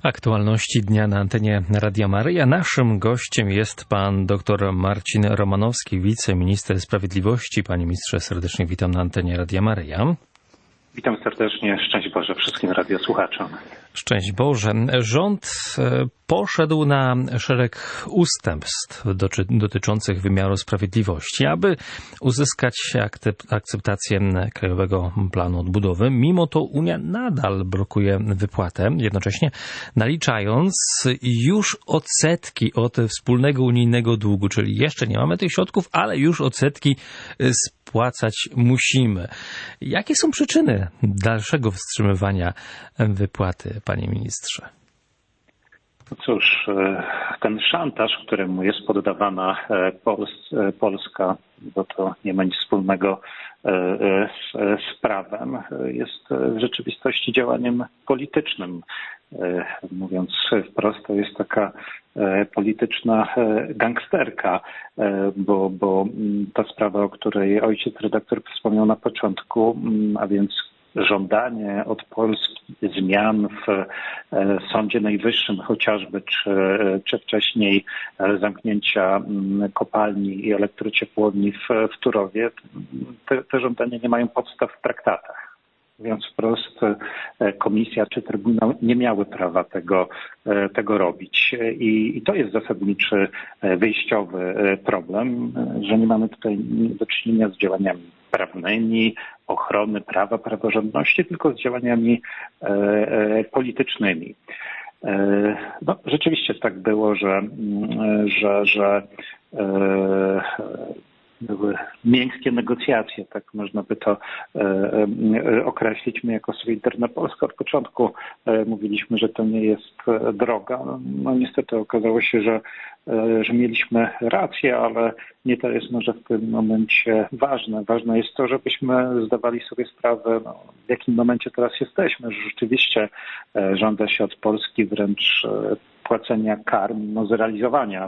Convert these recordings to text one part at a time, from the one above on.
Aktualności dnia na antenie Radia Maryja. Naszym gościem jest pan dr Marcin Romanowski, wiceminister sprawiedliwości. Panie ministrze, serdecznie witam na antenie Radia Maryja. Witam serdecznie. Szczęść Boże wszystkim radiosłuchaczom. Szczęść Boże. Rząd poszedł na szereg ustępstw dotyczących wymiaru sprawiedliwości, aby uzyskać akceptację Krajowego Planu Odbudowy. Mimo to Unia nadal blokuje wypłatę, jednocześnie naliczając już odsetki od wspólnego unijnego długu, czyli jeszcze nie mamy tych środków, ale już odsetki spłacać musimy. Jakie są przyczyny dalszego wstrzymywania wypłaty, panie ministrze? No cóż, ten szantaż, któremu jest poddawana Polska, bo to nie ma nic wspólnego z prawem, jest w rzeczywistości działaniem politycznym. Mówiąc wprost, to jest taka polityczna gangsterka, bo ta sprawa, o której ojciec redaktor wspomniał na początku, a więc żądanie od Polski zmian w Sądzie Najwyższym chociażby, czy wcześniej zamknięcia kopalni i elektrociepłowni w Turowie, te żądania nie mają podstaw w traktatach. Mówiąc wprost, komisja czy trybunał nie miały prawa tego robić. I to jest zasadniczy, wyjściowy problem, że nie mamy tutaj do czynienia z działaniami prawnymi, ochrony prawa, praworządności, tylko z działaniami politycznymi. No, rzeczywiście tak było, że były miękkie negocjacje, tak można by to określić. My jako Solidarna Polska od początku mówiliśmy, że to nie jest droga. No niestety okazało się, że mieliśmy rację, ale nie to jest może w tym momencie ważne. Ważne jest to, żebyśmy zdawali sobie sprawę, w jakim momencie teraz jesteśmy, że rzeczywiście żąda się od Polski wręcz płacenia kar mimo zrealizowania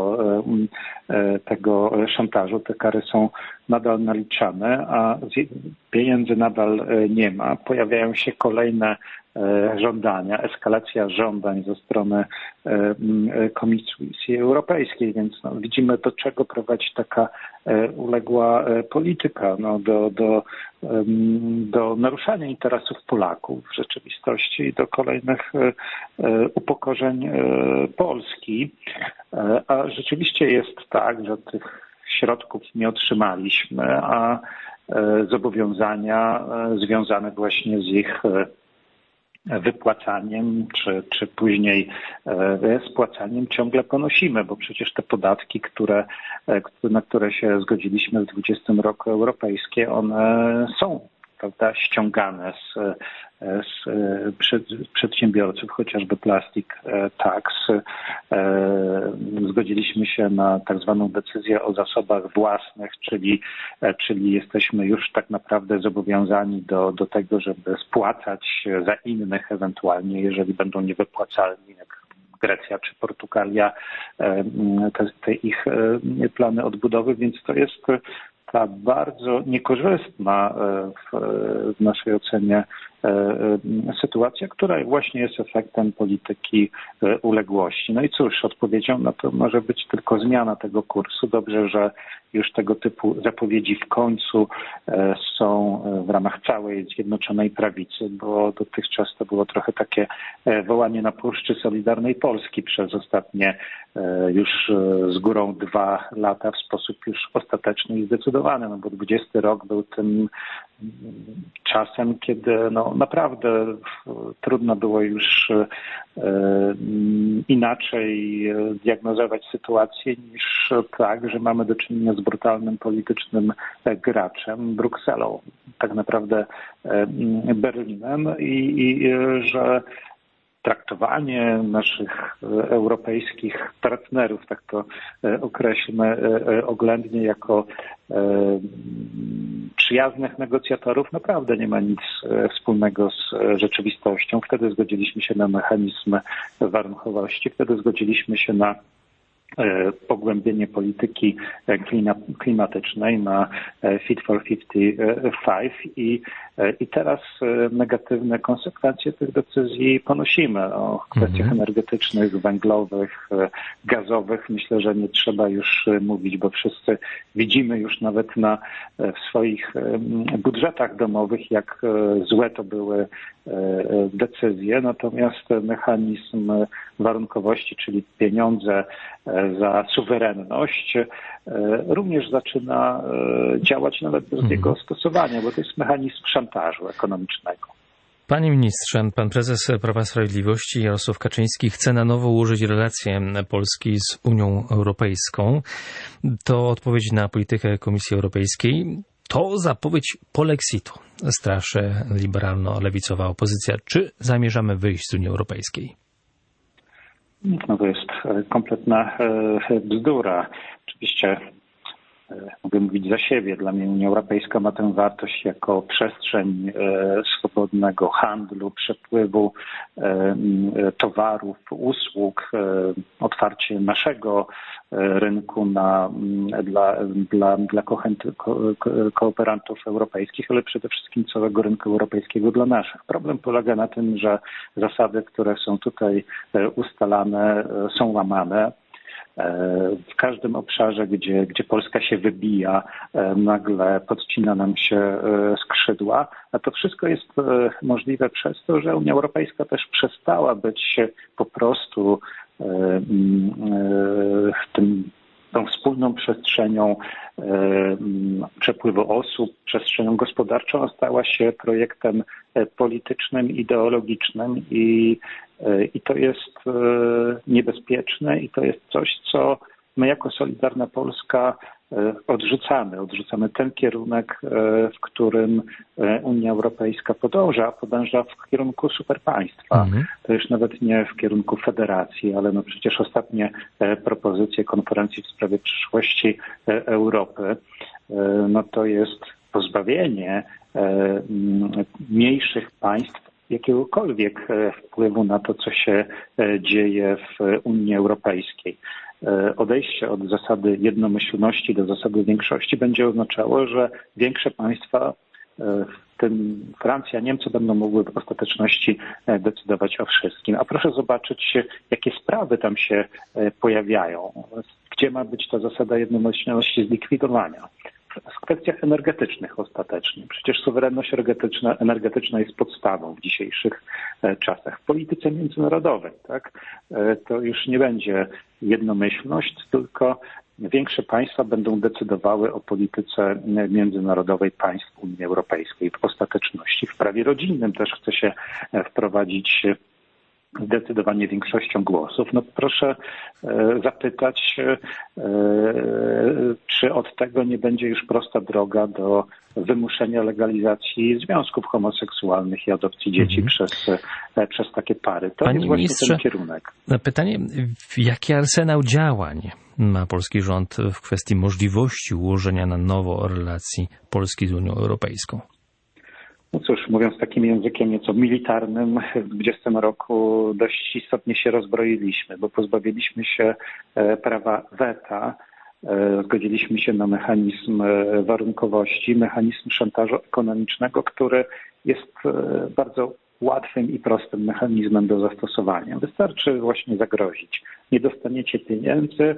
tego szantażu. Te kary są nadal naliczane, a pieniędzy nadal nie ma. Pojawiają się kolejne żądania, eskalacja żądań ze strony Komisji Europejskiej, więc widzimy, do czego prowadzi taka uległa polityka, do naruszania interesów Polaków w rzeczywistości i do kolejnych upokorzeń Polski. A rzeczywiście jest tak, że tych środków nie otrzymaliśmy, a zobowiązania związane właśnie z ich wypłacaniem, czy później spłacaniem ciągle ponosimy, bo przecież te podatki, na które się zgodziliśmy w 2020 roku europejskie, one są, prawda, ściągane z przedsiębiorców, chociażby plastic tax. Zgodziliśmy się na tak zwaną decyzję o zasobach własnych, czyli jesteśmy już tak naprawdę zobowiązani do tego, żeby spłacać za innych ewentualnie, jeżeli będą niewypłacalni, jak Grecja czy Portugalia, te ich plany odbudowy, więc to jest ta bardzo niekorzystna w naszej ocenie sytuacja, która właśnie jest efektem polityki uległości. No i cóż, odpowiedzią na to może być tylko zmiana tego kursu. Dobrze, że już tego typu zapowiedzi w końcu są w ramach całej Zjednoczonej Prawicy, bo dotychczas to było trochę takie wołanie na puszczy Solidarnej Polski przez ostatnie już z górą 2 lata w sposób już ostateczny i zdecydowany, bo 20 rok był tym czasem, kiedy naprawdę trudno było już inaczej diagnozować sytuację niż tak, że mamy do czynienia z brutalnym politycznym graczem, Brukselą, tak naprawdę Berlinem i że traktowanie naszych europejskich partnerów, tak to określmy oględnie, jako przyjaznych negocjatorów naprawdę nie ma nic wspólnego z rzeczywistością. Wtedy zgodziliśmy się na mechanizm warunkowości, wtedy zgodziliśmy się na pogłębienie polityki klimatycznej, na Fit for 55 i I teraz negatywne konsekwencje tych decyzji ponosimy. O kwestiach energetycznych, węglowych, gazowych myślę, że nie trzeba już mówić, bo wszyscy widzimy już nawet w swoich budżetach domowych, jak złe to były decyzje. Natomiast mechanizm warunkowości, czyli pieniądze za suwerenność, również zaczyna działać nawet bez jego stosowania, bo to jest mechanizm szantażu ekonomicznego. Panie ministrze, pan prezes Prawa i Sprawiedliwości Jarosław Kaczyński chce na nowo ułożyć relacje Polski z Unią Europejską. To odpowiedź na politykę Komisji Europejskiej. To zapowiedź polexitu, straszy liberalno-lewicowa opozycja. Czy zamierzamy wyjść z Unii Europejskiej? No to jest kompletna bzdura. Oczywiście mogę mówić za siebie. Dla mnie Unia Europejska ma tę wartość jako przestrzeń swobodnego handlu, przepływu towarów, usług, otwarcie naszego rynku dla kooperantów europejskich, ale przede wszystkim całego rynku europejskiego dla naszych. Problem polega na tym, że zasady, które są tutaj ustalane, są łamane. W każdym obszarze, gdzie Polska się wybija, nagle podcina nam się skrzydła, a to wszystko jest możliwe przez to, że Unia Europejska też przestała być po prostu tą wspólną przestrzenią przepływu osób, przestrzenią gospodarczą, a stała się projektem politycznym, ideologicznym i to jest niebezpieczne i to jest coś, co my jako Solidarna Polska odrzucamy ten kierunek, w którym Unia Europejska podąża w kierunku superpaństwa. To już nawet nie w kierunku federacji, ale no przecież ostatnie propozycje konferencji w sprawie przyszłości Europy, no to jest pozbawienie mniejszych państw jakiegokolwiek wpływu na to, co się dzieje w Unii Europejskiej. Odejście od zasady jednomyślności do zasady większości będzie oznaczało, że większe państwa, w tym Francja, Niemcy, będą mogły w ostateczności decydować o wszystkim. A proszę zobaczyć, jakie sprawy tam się pojawiają. Gdzie ma być ta zasada jednomyślności zlikwidowania? W kwestiach energetycznych ostatecznie. Przecież suwerenność energetyczna jest podstawą w dzisiejszych czasach. W polityce międzynarodowej, tak? To już nie będzie jednomyślność, tylko większe państwa będą decydowały o polityce międzynarodowej państw Unii Europejskiej w ostateczności. W prawie rodzinnym też chce się wprowadzić zdecydowanie większością głosów. No proszę zapytać, czy od tego nie będzie już prosta droga do wymuszenia legalizacji związków homoseksualnych i adopcji dzieci przez takie pary. To Panie jest właśnie ministrze, ten kierunek. Pytanie, jaki arsenał działań ma polski rząd w kwestii możliwości ułożenia na nowo relacji Polski z Unią Europejską? No cóż, mówiąc takim językiem nieco militarnym, w 2020 roku dość istotnie się rozbroiliśmy, bo pozbawiliśmy się prawa weta, zgodziliśmy się na mechanizm warunkowości, mechanizm szantażu ekonomicznego, który jest bardzo łatwym i prostym mechanizmem do zastosowania. Wystarczy właśnie zagrozić. Nie dostaniecie pieniędzy,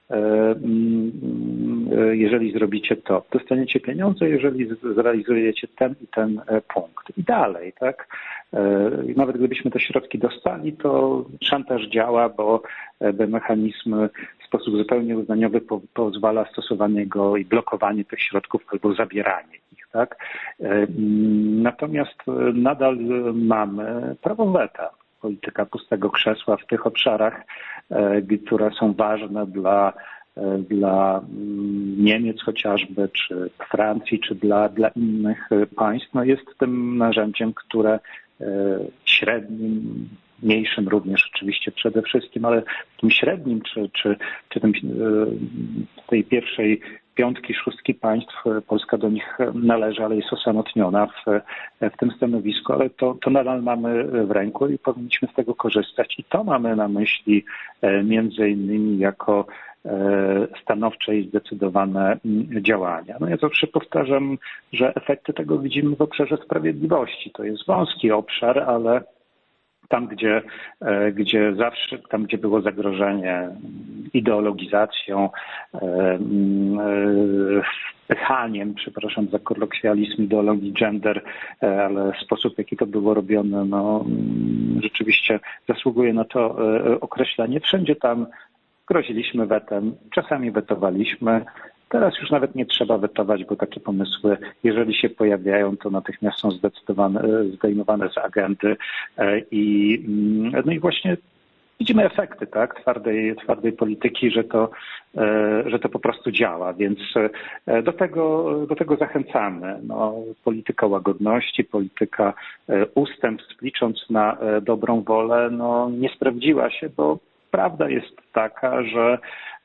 jeżeli zrobicie to. Dostaniecie pieniądze, jeżeli zrealizujecie ten i ten punkt. I dalej, tak? Nawet gdybyśmy te środki dostali, to szantaż działa, bo mechanizm w sposób zupełnie uznaniowy pozwala stosowanie go i blokowanie tych środków albo zabieranie ich, tak? Natomiast nadal mamy prawo weta. Polityka pustego krzesła w tych obszarach, które są ważne dla Niemiec chociażby, czy Francji, czy dla innych państw, no jest tym narzędziem, które średnim, mniejszym również oczywiście przede wszystkim, ale tym średnim, czy tym, tej pierwszej piątki, szóstki państw, Polska do nich należy, ale jest osamotniona w tym stanowisku, ale to nadal mamy w ręku i powinniśmy z tego korzystać. I to mamy na myśli między innymi jako stanowcze i zdecydowane działania. No ja zawsze powtarzam, że efekty tego widzimy w obszarze sprawiedliwości. To jest wąski obszar, ale tam, gdzie było zagrożenie ideologizacją, wpychaniem, przepraszam za kolokwializm, ideologii gender, ale sposób, w jaki to było robione, no, rzeczywiście zasługuje na to określenie. Wszędzie tam groziliśmy wetem, czasami wetowaliśmy. Teraz już nawet nie trzeba wetować, bo takie pomysły, jeżeli się pojawiają, to natychmiast są zdejmowane z agendy. No i właśnie widzimy efekty, tak, twardej polityki, że to po prostu działa, więc do tego zachęcamy. No, polityka łagodności, polityka ustępstw, licząc na dobrą wolę, no, nie sprawdziła się, bo prawda jest taka, że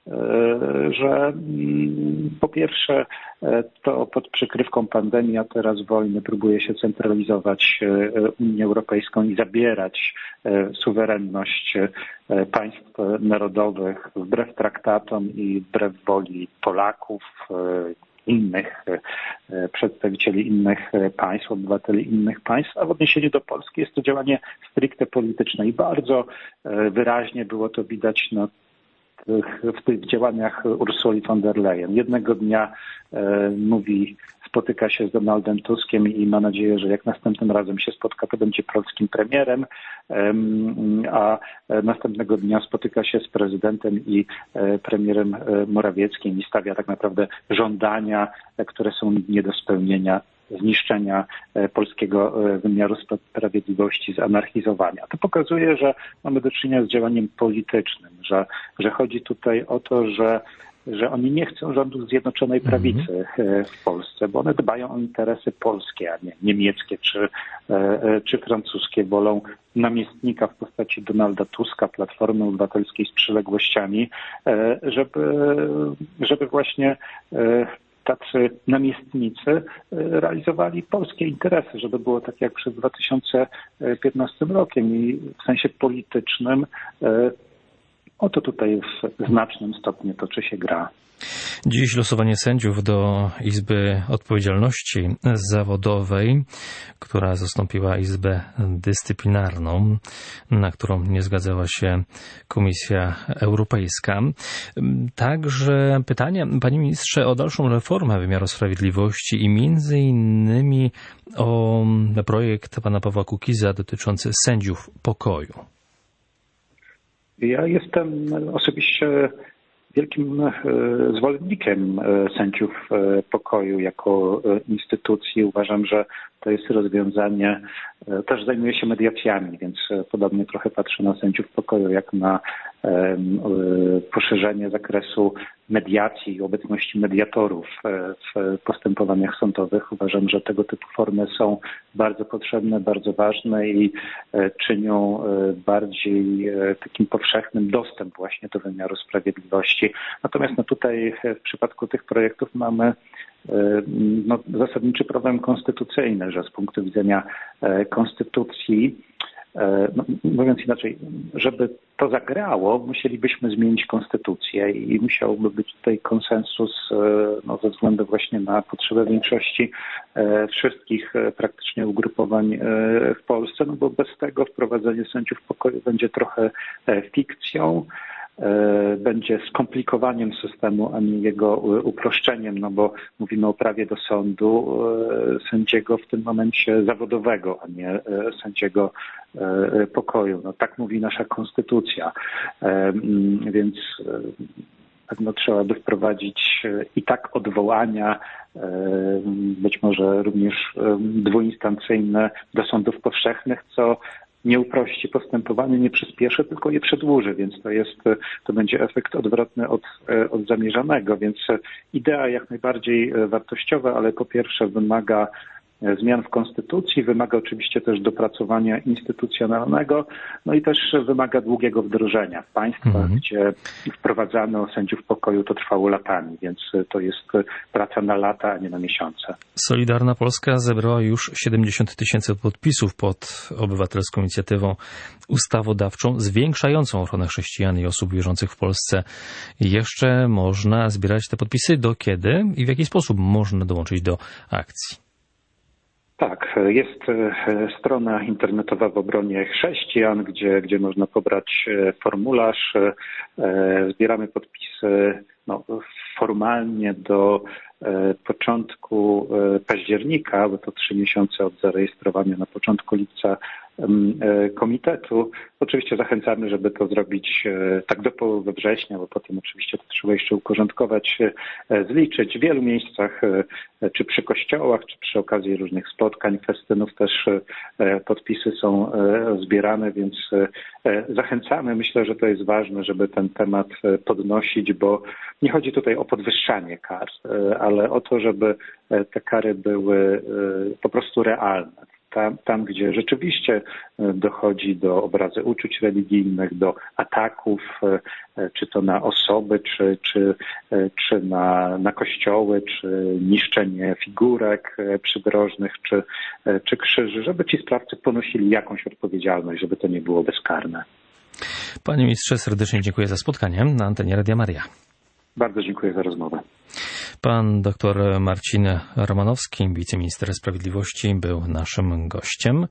po pierwsze to pod przykrywką pandemii, a teraz wojny próbuje się centralizować Unię Europejską i zabierać suwerenność państw narodowych wbrew traktatom i wbrew woli Polaków, innych przedstawicieli innych państw, obywateli innych państw, a w odniesieniu do Polski jest to działanie stricte polityczne i bardzo wyraźnie było to widać w tych działaniach Ursuli von der Leyen. Jednego dnia spotyka się z Donaldem Tuskiem i ma nadzieję, że jak następnym razem się spotka, to będzie polskim premierem, a następnego dnia spotyka się z prezydentem i premierem Morawieckim i stawia tak naprawdę żądania, które są nie do spełnienia, zniszczenia polskiego wymiaru sprawiedliwości, zanarchizowania. To pokazuje, że mamy do czynienia z działaniem politycznym, że chodzi tutaj o to, że oni nie chcą rządu Zjednoczonej Prawicy w Polsce, bo one dbają o interesy polskie, a nie niemieckie czy francuskie. Wolą namiestnika w postaci Donalda Tuska, Platformy Obywatelskiej z przyległościami, żeby właśnie tacy namiestnicy realizowali polskie interesy, żeby było tak jak przed 2015 rokiem i w sensie politycznym o to tutaj w znacznym stopniu toczy się gra. Dziś losowanie sędziów do Izby Odpowiedzialności Zawodowej, która zastąpiła Izbę Dyscyplinarną, na którą nie zgadzała się Komisja Europejska. Także pytanie, panie ministrze, o dalszą reformę wymiaru sprawiedliwości i między innymi o projekt pana Pawła Kukiza dotyczący sędziów pokoju. Ja jestem osobiście wielkim zwolennikiem sędziów pokoju jako instytucji. Uważam, że to jest rozwiązanie. Też zajmuję się mediacjami, więc podobnie trochę patrzę na sędziów pokoju jak na poszerzenie zakresu mediacji i obecności mediatorów w postępowaniach sądowych. Uważam, że tego typu formy są bardzo potrzebne, bardzo ważne i czynią bardziej takim powszechnym dostęp właśnie do wymiaru sprawiedliwości. Natomiast tutaj w przypadku tych projektów mamy zasadniczy problem konstytucyjny, że z punktu widzenia konstytucji, mówiąc inaczej, żeby to zagrało, musielibyśmy zmienić konstytucję i musiałby być tutaj konsensus ze względu właśnie na potrzebę większości wszystkich praktycznie ugrupowań w Polsce, bo bez tego wprowadzenie sędziów pokoju będzie trochę fikcją, będzie skomplikowaniem systemu, a nie jego uproszczeniem, bo mówimy o prawie do sądu sędziego w tym momencie zawodowego, a nie sędziego pokoju. Tak mówi nasza konstytucja, więc pewno trzeba by wprowadzić i tak odwołania, być może również dwuinstancyjne do sądów powszechnych, co nie uprości postępowanie, nie przyspieszy, tylko je przedłuży, więc to będzie efekt odwrotny od zamierzonego, więc idea jak najbardziej wartościowa, ale po pierwsze wymaga zmian w konstytucji, wymaga oczywiście też dopracowania instytucjonalnego, no i też wymaga długiego wdrożenia. W państwach, gdzie wprowadzano sędziów pokoju, to trwało latami, więc to jest praca na lata, a nie na miesiące. Solidarna Polska zebrała już 70 000 podpisów pod obywatelską inicjatywą ustawodawczą zwiększającą ochronę chrześcijan i osób wierzących w Polsce. Jeszcze można zbierać te podpisy. Do kiedy i w jaki sposób można dołączyć do akcji? Tak, jest strona internetowa w obronie chrześcijan, gdzie można pobrać formularz. Zbieramy podpisy formalnie do początku października, bo to 3 miesiące od zarejestrowania na początku lipca komitetu. Oczywiście zachęcamy, żeby to zrobić tak do połowy września, bo potem oczywiście to trzeba jeszcze uporządkować, zliczyć. W wielu miejscach, czy przy kościołach, czy przy okazji różnych spotkań, festynów też podpisy są zbierane, więc zachęcamy. Myślę, że to jest ważne, żeby ten temat podnosić, bo nie chodzi tutaj o podwyższanie kar, ale o to, żeby te kary były po prostu realne. Tam, gdzie rzeczywiście dochodzi do obrazy uczuć religijnych, do ataków, czy to na osoby, czy na kościoły, czy niszczenie figurek przydrożnych, czy krzyży, żeby ci sprawcy ponosili jakąś odpowiedzialność, żeby to nie było bezkarne. Panie ministrze, serdecznie dziękuję za spotkanie na antenie Radia Maria. Bardzo dziękuję za rozmowę. Pan dr Marcin Romanowski, wiceminister sprawiedliwości, był naszym gościem.